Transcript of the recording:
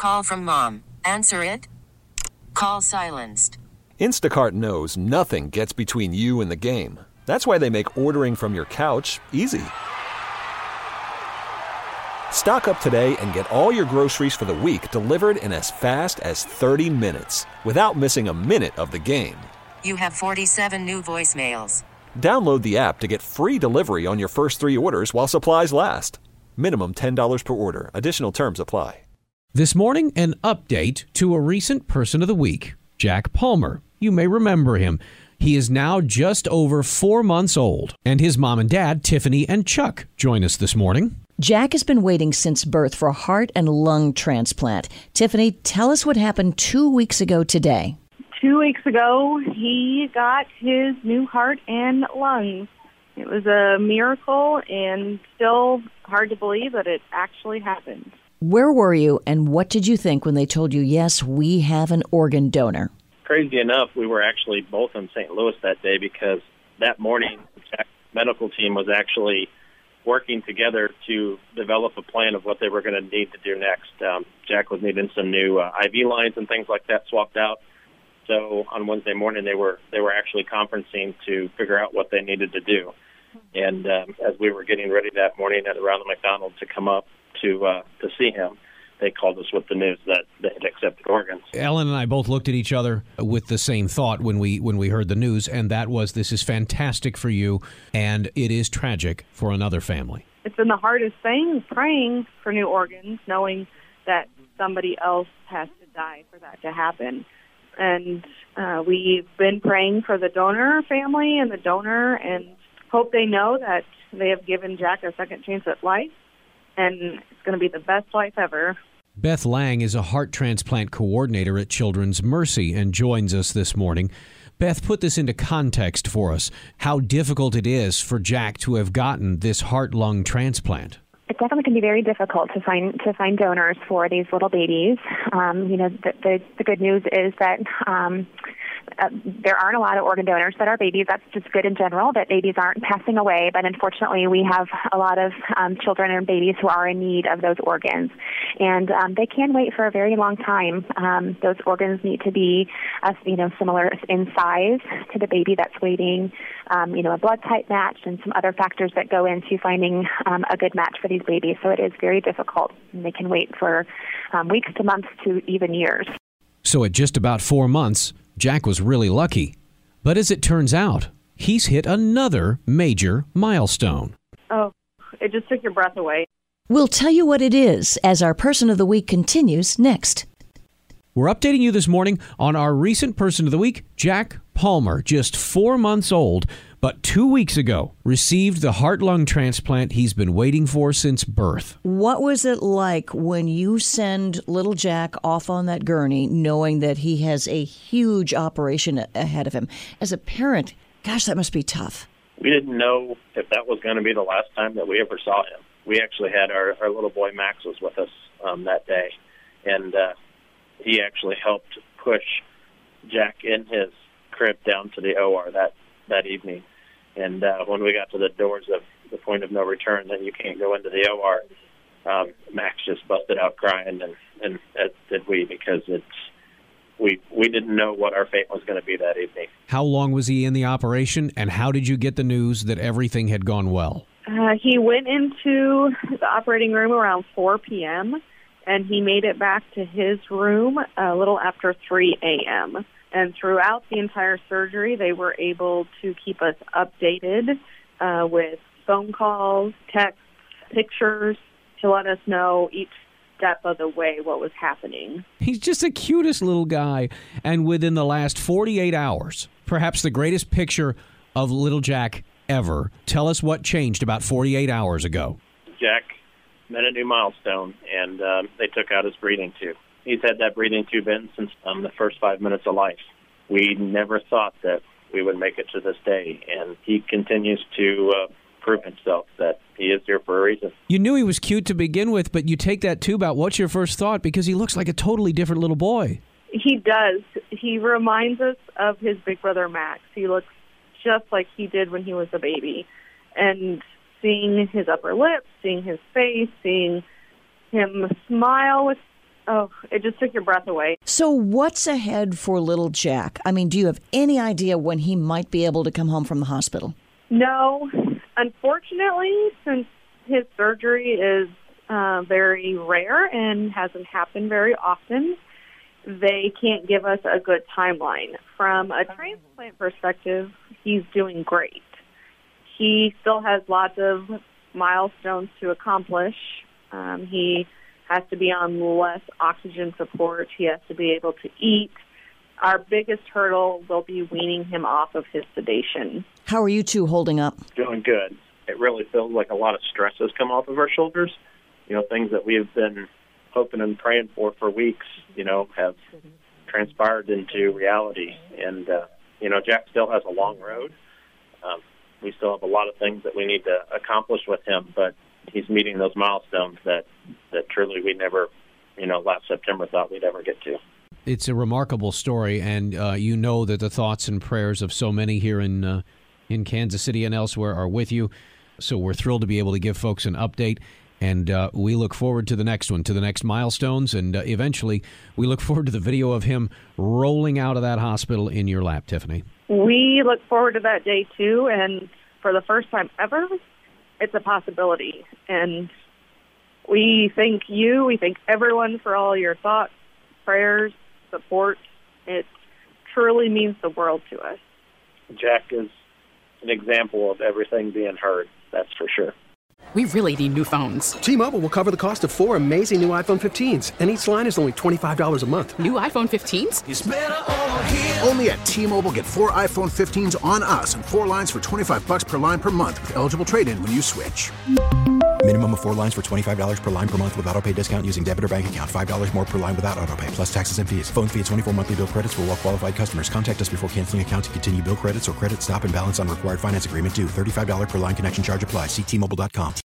Call from mom. Answer it. Call silenced. Instacart knows nothing gets between you and the game. That's why they make ordering from your couch easy. Stock up today and get all your groceries for the week delivered in as fast as 30 minutes without missing a minute of the game. You have 47 new voicemails. Download the app to get free delivery on your first 3 orders while supplies last. Minimum $10 per order. Additional terms apply. This morning, an update to a recent Person of the Week, Jack Palmer. You may remember him. He is now just over 4 months old, and his mom and dad, Tiffany and Chuck, join us this morning. Jack has been waiting since birth for a heart and lung transplant. Tiffany, tell us what happened 2 weeks ago today. 2 weeks ago, he got his new heart and lungs. It was a miracle and still hard to believe that it actually happened. Where were you and what did you think when they told you, yes, we have an organ donor? Crazy enough, we were actually both in St. Louis that day because that morning, Jack's medical team was actually working together to develop a plan of what they were going to need to do next. Jack was needing some new IV lines and things like that swapped out. So on Wednesday morning, they were actually conferencing to figure out what they needed to do. And as we were getting ready that morning at around the McDonald's to come up to see him, they called us with the news that they had accepted organs. Ellen and I both looked at each other with the same thought when we heard the news, and that was, this is fantastic for you, and it is tragic for another family. It's been the hardest thing, praying for new organs, knowing that somebody else has to die for that to happen. And we've been praying for the donor family and the donor and hope they know that they have given Jack a second chance at life, and it's going to be the best life ever. Beth Lang is a heart transplant coordinator at Children's Mercy and joins us this morning. Beth, put this into context for us, how difficult it is for Jack to have gotten this heart-lung transplant. It definitely can be very difficult to find donors for these little babies. The good news is that there aren't a lot of organ donors that are babies. That's just good in general, that babies aren't passing away. But unfortunately, we have a lot of children and babies who are in need of those organs. And they can wait for a very long time. Those organs need to be, similar in size to the baby that's waiting, a blood type match and some other factors that go into finding a good match for these babies. So it is very difficult. And they can wait for weeks to months to even years. So at just about 4 months, Jack was really lucky. But as it turns out, he's hit another major milestone. Oh, it just took your breath away. We'll tell you what it is as our Person of the Week continues next. We're updating you this morning on our recent Person of the Week, Jack Palmer, just 4 months old, but 2 weeks ago received the heart-lung transplant he's been waiting for since birth. What was it like when you send little Jack off on that gurney, knowing that he has a huge operation ahead of him? As a parent, gosh, that must be tough. We didn't know if that was going to be the last time that we ever saw him. We actually had our little boy Max was with us that day, and he actually helped push Jack in his crib down to the OR that evening. And when we got to the doors of the point of no return, then you can't go into the OR, Max just busted out crying, and as did we, because we didn't know what our fate was going to be that evening. How long was he in the operation, and how did you get the news that everything had gone well? He went into the operating room around 4 p.m., and he made it back to his room a little after 3 a.m., and throughout the entire surgery, they were able to keep us updated with phone calls, texts, pictures to let us know each step of the way what was happening. He's just the cutest little guy. And within the last 48 hours, perhaps the greatest picture of little Jack ever. Tell us what changed about 48 hours ago. Jack met a new milestone, and they took out his breathing tube. He's had that breathing tube in since the first 5 minutes of life. We never thought that we would make it to this day, and he continues to prove himself that he is here for a reason. You knew he was cute to begin with, but you take that tube out. What's your first thought? Because he looks like a totally different little boy. He does. He reminds us of his big brother Max. He looks just like he did when he was a baby. And seeing his upper lip, seeing his face, seeing him smile with Oh, it just took your breath away. So what's ahead for little Jack? I mean, do you have any idea when he might be able to come home from the hospital? No. Unfortunately, since his surgery is very rare and hasn't happened very often, they can't give us a good timeline. From a transplant perspective, he's doing great. He still has lots of milestones to accomplish. He has to be on less oxygen support. He has to be able to eat. Our biggest hurdle will be weaning him off of his sedation. How are you two holding up? Doing good. It really feels like a lot of stress has come off of our shoulders. You know, things that we've been hoping and praying for weeks, you know, have transpired into reality. And, you know, Jack still has a long road. We still have a lot of things that we need to accomplish with him, but he's meeting those milestones that truly we never, you know, last September thought we'd ever get to. It's a remarkable story, and you know that the thoughts and prayers of so many here in Kansas City and elsewhere are with you. So we're thrilled to be able to give folks an update, and we look forward to the next one, to the next milestones, and eventually we look forward to the video of him rolling out of that hospital in your lap, Tiffany. We look forward to that day, too, and for the first time ever, it's a possibility. And we thank you, we thank everyone for all your thoughts, prayers, support. It truly means the world to us. Jack is an example of everything being heard, that's for sure. We really need new phones. T-Mobile will cover the cost of 4 amazing new iPhone 15s, and each line is only $25 a month. New iPhone 15s? It's better over here. Only at T-Mobile, get 4 iPhone 15s on us and 4 lines for $25 per line per month with eligible trade-in when you switch. Minimum of 4 lines for $25 per line per month with autopay discount using debit or bank account. $5 more per line without autopay, plus taxes and fees. Phone fee at 24 monthly bill credits for well-qualified customers. Contact us before canceling account to continue bill credits or credit stop and balance on required finance agreement due. $35 per line connection charge applies. See T-Mobile.com.